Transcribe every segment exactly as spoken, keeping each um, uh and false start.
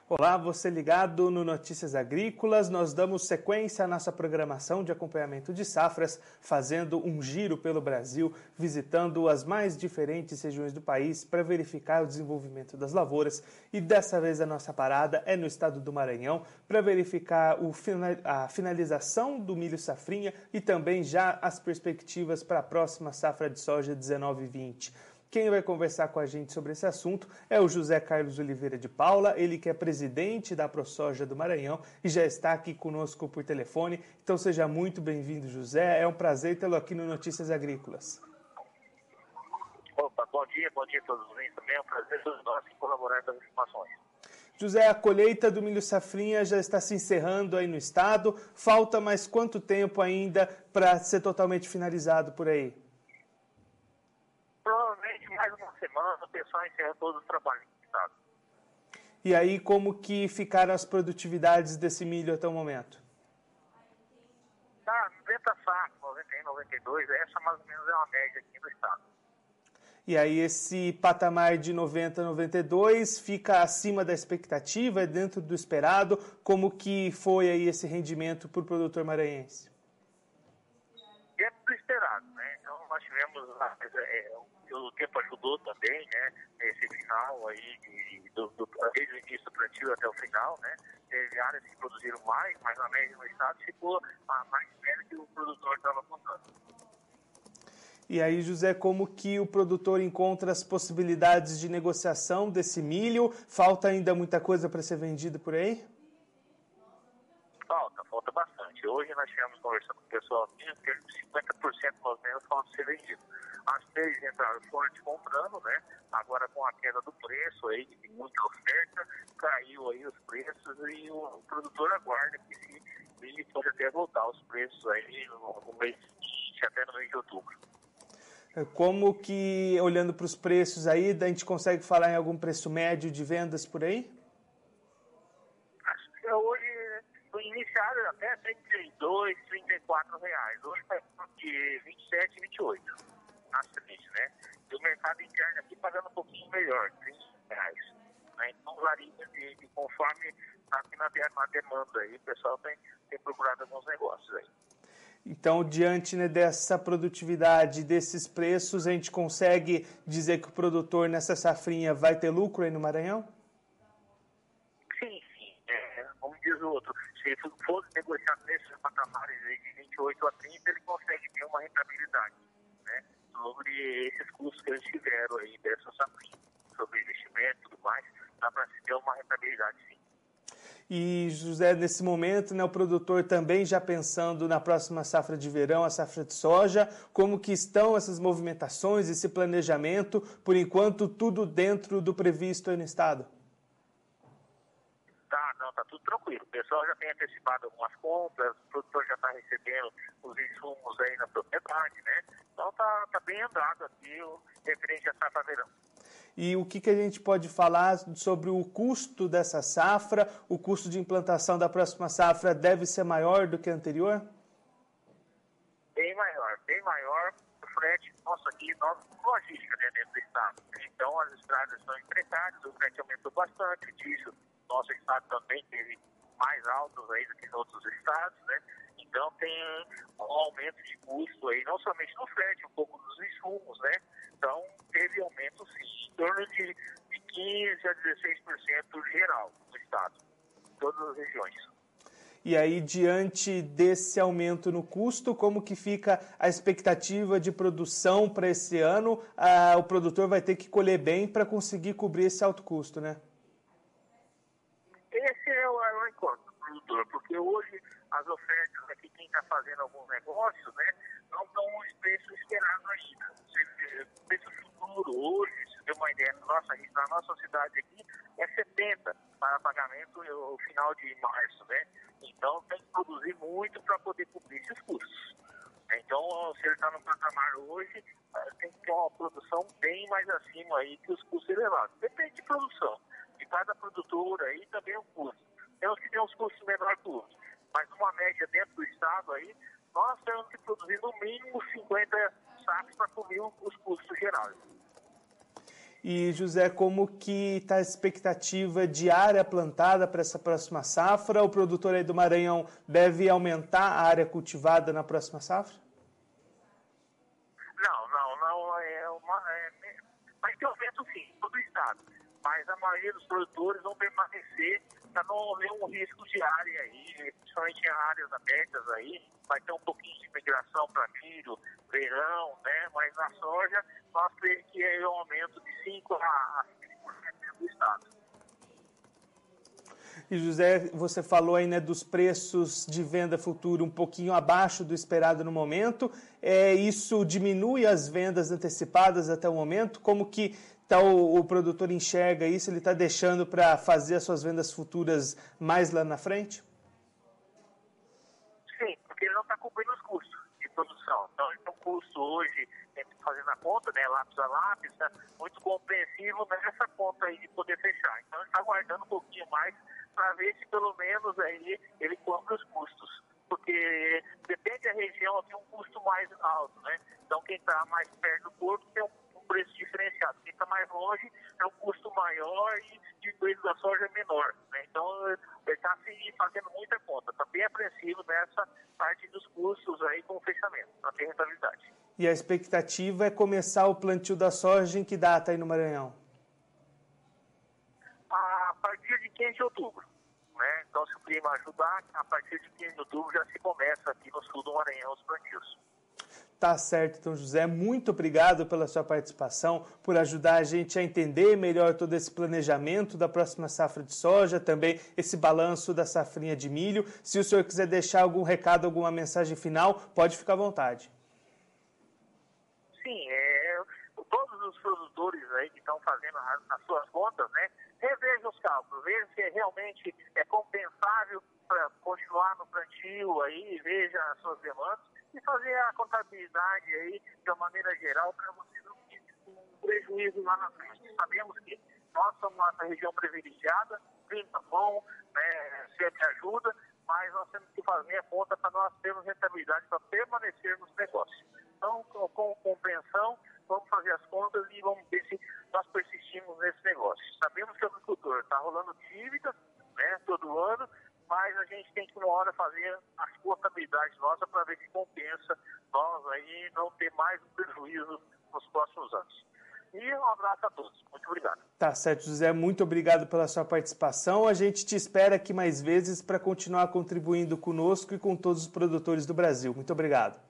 Olá, você ligado no Notícias Agrícolas. Nós damos sequência à nossa programação de acompanhamento de safras, fazendo um giro pelo Brasil, visitando as mais diferentes regiões do país para verificar o desenvolvimento das lavouras. E dessa vez a nossa parada é no estado do Maranhão para verificar o, a finalização do milho safrinha e também já as perspectivas para a próxima safra de soja dezenove vinte. Quem vai conversar com a gente sobre esse assunto é o José Carlos Oliveira de Paula, ele que é presidente da ProSoja do Maranhão e já está aqui conosco por telefone. Então seja muito bem-vindo, José. É um prazer tê-lo aqui no Notícias Agrícolas. Opa, bom dia, bom dia a todos os também. É um prazer todos nós colaborar com as informações. José, a colheita do milho safrinha já está se encerrando aí no estado. Falta mais quanto tempo ainda para ser totalmente finalizado por aí? Provavelmente mais uma semana o pessoal encerra todos os trabalhos do estado. E aí, como que ficaram as produtividades desse milho até o momento? Tá, noventa sacos, noventa e um, noventa e dois, essa mais ou menos é uma média aqui no estado. E aí esse patamar de noventa, noventa e dois fica acima da expectativa, é dentro do esperado? Como que foi aí esse rendimento para o produtor maranhense? Dentro do esperado, né? Então nós tivemos, é, o tempo ajudou também, né? Esse final aí, de, do, do, desde o início do plantio até o final, né? Teve áreas que produziram mais, mas na média no estado ficou a mais velha que o produtor estava contando. E aí, José, como que o produtor encontra as possibilidades de negociação desse milho? Falta ainda muita coisa para ser vendida por aí? Falta, falta bastante. Hoje nós estivemos conversando com o pessoal aqui, que cinquenta por cento mais ou menos falta ser vendido. As três entraram forte comprando, né? Agora com a queda do preço aí, que tem muita oferta, caiu aí os preços e o produtor aguarda que esse milho pode até voltar os preços aí no, no mês de até no mês de outubro. Como que, olhando para os preços aí, a gente consegue falar em algum preço médio de vendas por aí? Acho que hoje, no inicial, até trinta e dois, trinta e quatro reais. Hoje está de vinte e sete, vinte e oito na frente, né? E o mercado interno aqui pagando um pouquinho melhor, trinta reais. Né? Então varia de, de conforme está na, na demanda aí. O pessoal tem, tem procurado alguns negócios aí. Então, diante, né, dessa produtividade, desses preços, a gente consegue dizer que o produtor nessa safrinha vai ter lucro aí no Maranhão? Sim, sim. É, como diz o outro, se for negociar nesses patamares de vinte e oito a trinta, ele consegue ter uma rentabilidade, né, sobre esses custos que eles tiveram aí dessa safrinha, sobre investimento e tudo mais, dá para se ter uma rentabilidade, sim. E, José, nesse momento, né, o produtor também já pensando na próxima safra de verão, a safra de soja, como que estão essas movimentações, esse planejamento, por enquanto tudo dentro do previsto aí no estado? Tá, não, tá tudo tranquilo. O pessoal já tem antecipado algumas compras, o produtor já está recebendo os insumos aí na propriedade, né? Então tá, tá bem andado aqui o referente a safra verão. E o que, que a gente pode falar sobre o custo dessa safra? O custo de implantação da próxima safra deve ser maior do que a anterior? Bem maior, bem maior. O frete, nossa, aqui, nossa logística, né, dentro do estado. Então as estradas estão precárias, o frete aumentou bastante disso. Nosso estado também teve mais altos aí do que outros estados, né? Então tem um aumento de custo aí, não somente no frete, um pouco dos insumos, né? Então teve aumento sim, em torno de, de quinze a dezesseis por cento geral no estado, em todas as regiões. E aí, diante desse aumento no custo, como que fica a expectativa de produção para esse ano? Ah, o produtor vai ter que colher bem para conseguir cobrir esse alto custo, né? Esse é o, é o encontro do produtor, porque hoje as ofertas aqui, quem está fazendo alguns negócios, né, não estão os preços esperados ainda. O preço futuro hoje, se deu uma ideia, nossa, na nossa cidade aqui é setenta para pagamento no final de março, né? Então tem que produzir muito para poder cobrir esses custos. Então, se ele está no patamar hoje, tem que ter uma produção bem mais acima aí que os custos elevados. Depende de produção. De cada produtor aí também é um custo. Tem uns que tem uns custos menores que outros. Mas numa média dentro do estado aí, nós temos que produzir no mínimo cinquenta sacos para cobrir os custos gerais. E, José, como que está a expectativa de área plantada para essa próxima safra? O produtor aí do Maranhão deve aumentar a área cultivada na próxima safra? Não, não, não. É uma, é, vai ter aumento sim, em todo o estado. Mas a maioria dos produtores vão permanecer para não haver um risco de área aí, principalmente em áreas abertas aí. Vai ter um pouquinho de migração para milho, verão, né? Mas na soja, nós temos que é um aumento de cinco a seis por cento do estado. E, José, você falou aí, né, dos preços de venda futura um pouquinho abaixo do esperado no momento. É, isso diminui as vendas antecipadas até o momento? Como que tá o, o produtor enxerga isso? Ele está deixando para fazer as suas vendas futuras mais lá na frente? Sim, porque ele não está cobrindo os custos de produção. Então, ele tem um custo hoje, fazendo a conta, né, lápis a lápis, né, muito compreensivo nessa conta aí de poder fechar. Então, ele está guardando um pouquinho mais para ver se pelo menos aí ele cobre os custos. Porque depende da região, tem um custo mais alto, né? Então, quem está mais perto do porto tem um preço diferenciado. Quem está mais longe é um custo maior e, e o preço da soja é menor, né? Então, ele está assim, fazendo muita conta. Está bem apreensivo nessa parte dos custos aí com o fechamento, para ter rentabilidade. E a expectativa é começar o plantio da soja em que data aí no Maranhão? A partir de quinze de outubro. Né? Então, se o clima ajudar, a partir de quinze de outubro já se começa aqui no sul do Maranhão os plantios. Tá certo, então, José, muito obrigado pela sua participação, por ajudar a gente a entender melhor todo esse planejamento da próxima safra de soja, também esse balanço da safrinha de milho. Se o senhor quiser deixar algum recado, alguma mensagem final, pode ficar à vontade. Sim, é, todos os produtores aí que estão fazendo as, as suas contas, né, revejam os cálculos, vejam se realmente é compensável para continuar no plantio aí, veja as suas demandas e fazer a contabilidade aí de uma maneira geral para você não ter um prejuízo lá na frente. Sabemos que nós somos uma região privilegiada, clima bom, né, sempre ajuda, mas nós temos que fazer a conta para nós termos rentabilidade para permanecer nos negócios. Então, com, com compreensão, vamos fazer as contas e vamos ver se nós persistimos nesse negócio. Sabemos que o agricultor está rolando dívida, né, todo ano, mas a gente tem que, uma hora, fazer as contabilidades nossas para ver se compensa nós aí não ter mais um prejuízo nos próximos anos. E um abraço a todos. Muito obrigado. Tá certo, José. Muito obrigado pela sua participação. A gente te espera aqui mais vezes para continuar contribuindo conosco e com todos os produtores do Brasil. Muito obrigado.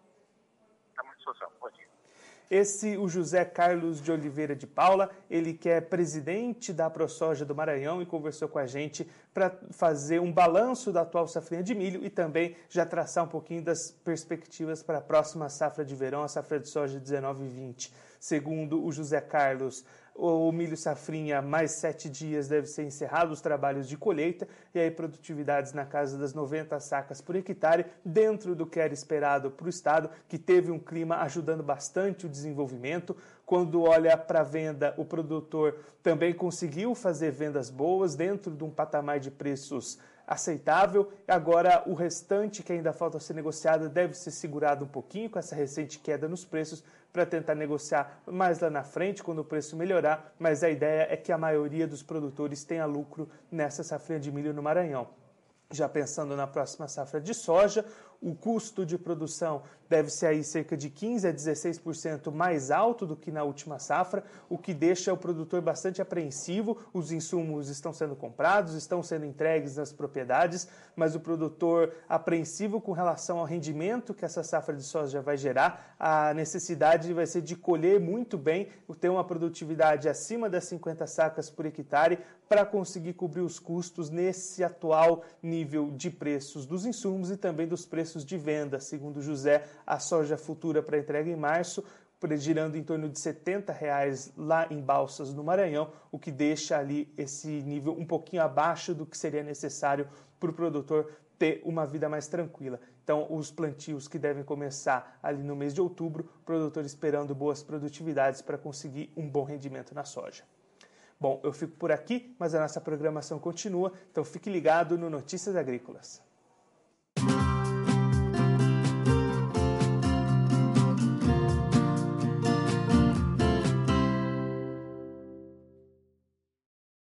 Esse, o José Carlos de Oliveira de Paula, ele que é presidente da ProSoja do Maranhão e conversou com a gente para fazer um balanço da atual safrinha de milho e também já traçar um pouquinho das perspectivas para a próxima safra de verão, a safra de soja dezenove e vinte. Segundo o José Carlos, o milho safrinha, mais sete dias deve ser encerrado os trabalhos de colheita e aí produtividades na casa das noventa sacas por hectare, dentro do que era esperado para o estado, que teve um clima ajudando bastante o desenvolvimento. Quando olha para a venda, o produtor também conseguiu fazer vendas boas dentro de um patamar de preços aceitável. Agora, o restante que ainda falta ser negociado deve ser segurado um pouquinho com essa recente queda nos preços para tentar negociar mais lá na frente, quando o preço melhorar, mas a ideia é que a maioria dos produtores tenha lucro nessa safrinha de milho no Maranhão. Já pensando na próxima safra de soja, o custo de produção deve ser aí cerca de quinze a dezesseis por cento mais alto do que na última safra, o que deixa o produtor bastante apreensivo. Os insumos estão sendo comprados, estão sendo entregues nas propriedades, mas o produtor apreensivo com relação ao rendimento que essa safra de soja vai gerar. A necessidade vai ser de colher muito bem, ter uma produtividade acima das cinquenta sacas por hectare para conseguir cobrir os custos nesse atual nível de preços dos insumos e também dos preços de venda. Segundo José, a soja futura para entrega em março, girando em torno de setenta reais lá em Balsas, no Maranhão, o que deixa ali esse nível um pouquinho abaixo do que seria necessário para o produtor ter uma vida mais tranquila. Então, os plantios que devem começar ali no mês de outubro, o produtor esperando boas produtividades para conseguir um bom rendimento na soja. Bom, eu fico por aqui, mas a nossa programação continua, então fique ligado no Notícias Agrícolas.